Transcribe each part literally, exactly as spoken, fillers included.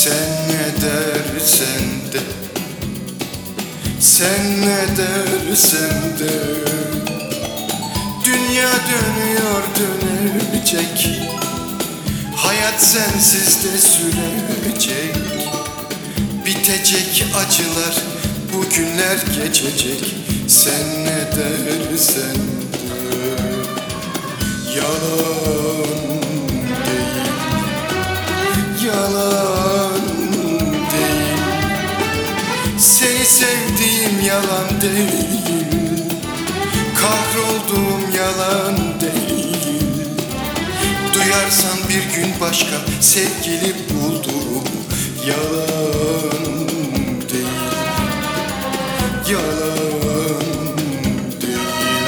Sen ne dersen de, sen ne dersen de, dünya dönüyor dönecek, hayat sensiz de sürecek. Bitecek acılar, bu günler geçecek. Sen ne dersen de, yalan değil, yalan değil. Seni sevdiğim yalan değil, kahrolduğum yalan değil. Duyarsan bir gün başka sevgili buldum, yalan değil, yalan değil.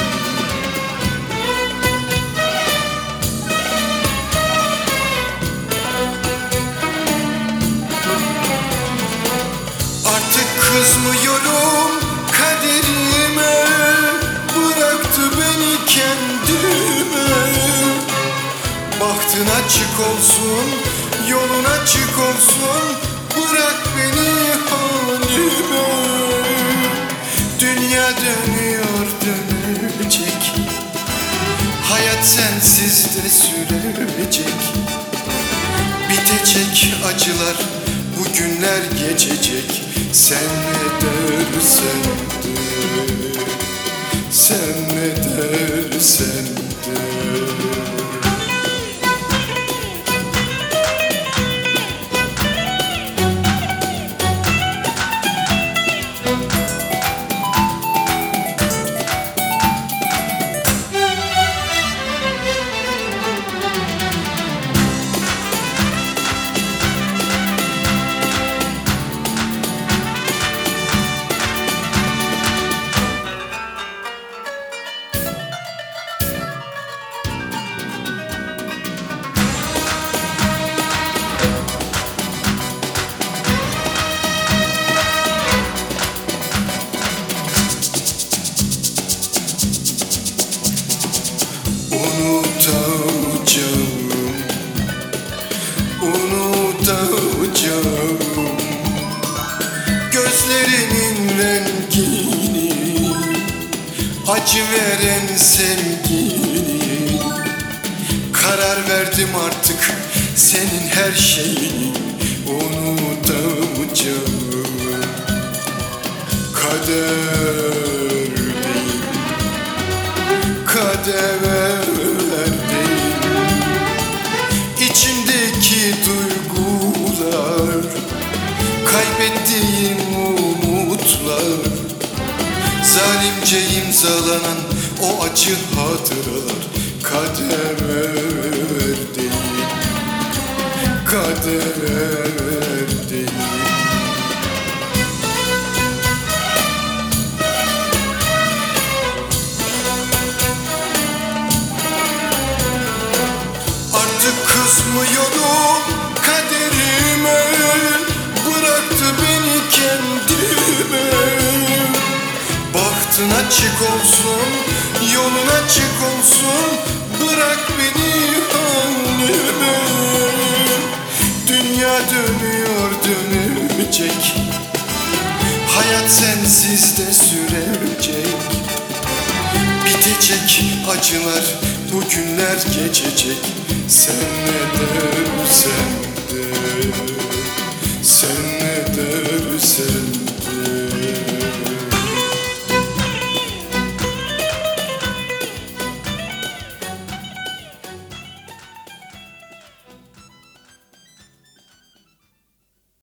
Artık kızmıyorum kaderime, bıraktı beni kendime. Bahtın açık olsun, yolun açık olsun, bırak beni halime. Dünya dönüyor dönecek, hayat sensiz de sürecek. Bitecek acılar, bu günler geçecek. Sen ne dersen de, sen ne dersen de. Unutacağım, unutacağım gözlerinin rengini, acı veren sevgini. Karar verdim artık senin her şeyini unutacağım. Kader değil, kader değil. İçimdeki duygular, kaybettiğim umutlar, zalimce imzalanan o acı hatıralar. Kader değil, kader değil. Kızmıyorum kaderime, bıraktı beni kendime. Bahtın açık olsun, yolun açık olsun, bırak beni halime. Dünya dönüyor dönecek, hayat sensiz de sürecek. Bitecek acılar, bu günler geçecek. Sen ne dersen